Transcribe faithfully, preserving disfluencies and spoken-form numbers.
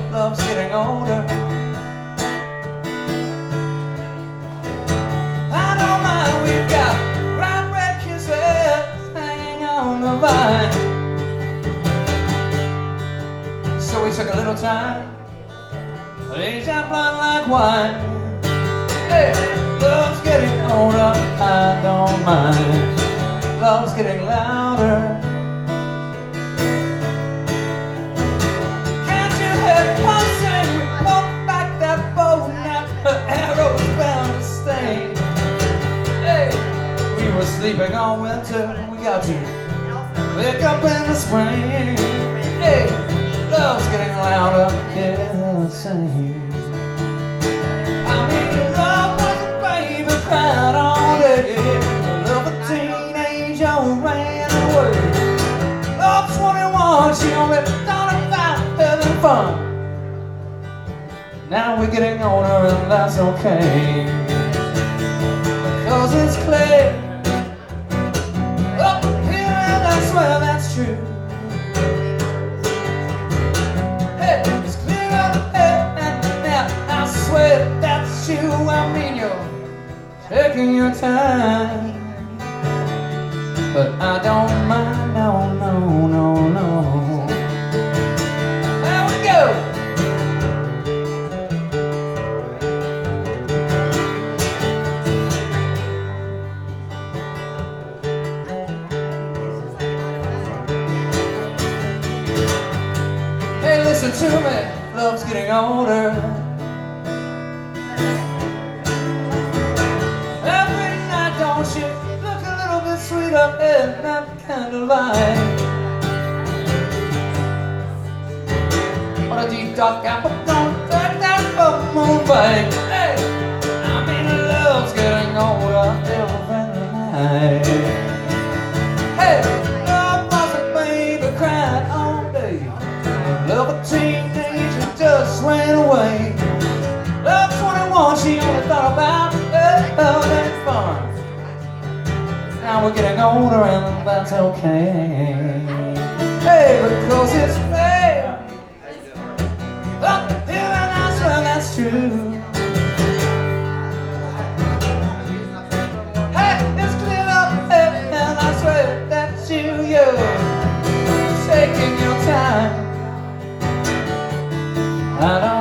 love's getting older. I don't mind, we've got bright red kisses hanging on the vine. So we took a little time, aged our blood like wine. Hey, love's getting older, I don't mind. Love's getting louder. Can't you hear it pulsing? We pulled back that bow, now her arrow's bound to stay. Hey, we were sleeping all winter, we got to wake up in the spring. Hey, love's getting louder, yeah, same. I mean, love was a baby crying all day. Love a teenager ran away. Love twenty-one, she only thought about having fun. Now we're getting older and that's okay, cause it's clear up here and I swear that's true. Hey, it's clear up here and now I swear that's you. I mean you're taking your time, but I don't mind, no, no, no, no. There we go. Hey, listen to me, love's getting older. Every night, don't you look a little bit sweeter in that candlelight? What a deep dark apple, don't take that full moonlight. Hey, I mean love's getting older every night. Hey, love was a baby crying all day. Love a teenager just ran away. Love twenty-one, she only thought about love and fun. Now we're getting older and that's okay. Hey, because it's fair. Up here and I swear that's true. Hey, it's clear up here and I swear that's you. You're taking your time. I don't